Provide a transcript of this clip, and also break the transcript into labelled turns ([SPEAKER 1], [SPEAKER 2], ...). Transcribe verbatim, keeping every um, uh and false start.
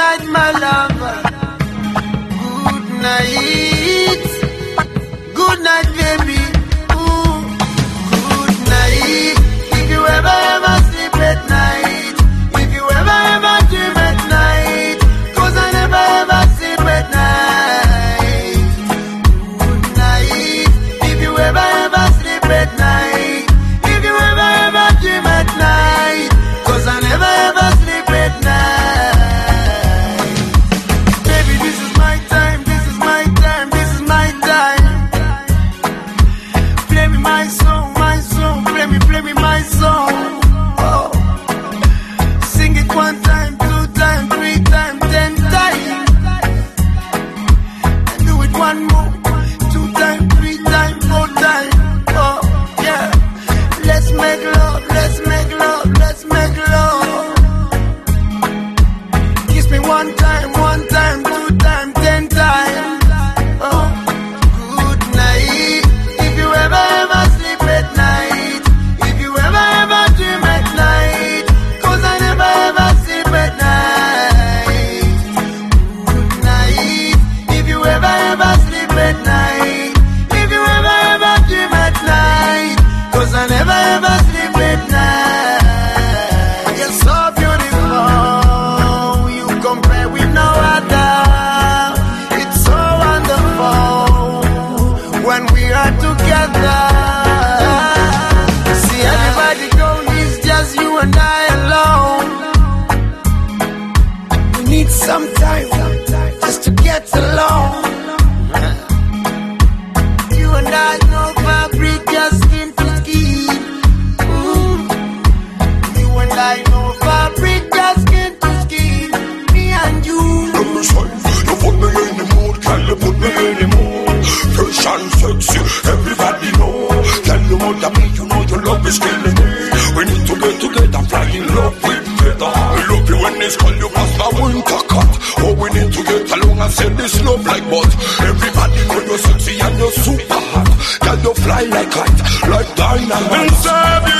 [SPEAKER 1] night, my lover. Good night. Good night, baby. Ooh. Good night. If you ever, ever sleep at night. If you ever, ever dream at night. Cause I never, ever sleep at night. Good night. If you ever, ever sleep at night. If you ever, ever dream at night. Cause I never, ever sleep at night. Baby, this is my time. This is my time. This is my time. Play me my song, my song. Play me, play me my song. Oh. Sing it one time, two time, three time, ten time. And do it one more. Two time, three time, four time. Oh, yeah. Let's make love, let's make love, let's make love. Kiss me one time, one time, two time, ten time. Oh, good night. If you ever, ever sleep at night. If you ever, ever dream at night. Cause I never, ever sleep at night. Good night. If you ever, ever sleep at night. If you ever, ever dream at night. Cause I never, ever sleep at night. You're so beautiful. You compare with no other. It's so wonderful when we are together. See everybody go, it's just you and I alone. We need some time just to get along. You and I know fabric, just skin to skin. Ooh. You and I know fabric, just skin to skin. Me and you.
[SPEAKER 2] Let me say, you put me in the mood, can you put me in the mood? Fresh and sexy, everybody know. Tell you what I mean, you know your love is killing me. We need to get together, fly in love with better. We love you when it's cold, you pass the winter cut. Oh, we need to get along and send this love like bud. Everybody know you're sexy and you're super hot. Can you fly like kite, like dynamite?